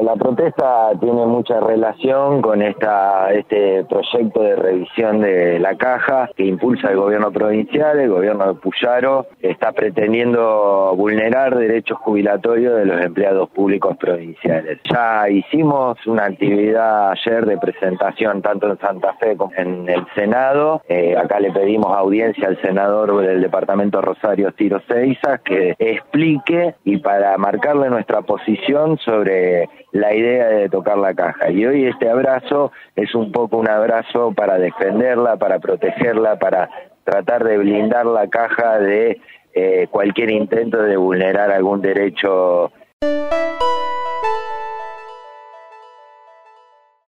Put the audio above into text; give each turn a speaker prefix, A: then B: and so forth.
A: la protesta tiene mucha relación con este proyecto de revisión de la caja que impulsa el gobierno provincial. El gobierno de Puyaro está pretendiendo vulnerar derechos jubilatorios de los empleados públicos provinciales. Ya hicimos una actividad ayer de presentación tanto en Santa Fe como en el Senado. Acá le pedimos audiencia al senador del departamento Rosario Ciro Seixas que explique y para marcarle nuestra posición sobre la idea de tocar la caja. Y hoy este abrazo es un poco un abrazo para defenderla, para protegerla, para tratar de blindar la caja de cualquier intento de vulnerar algún derecho.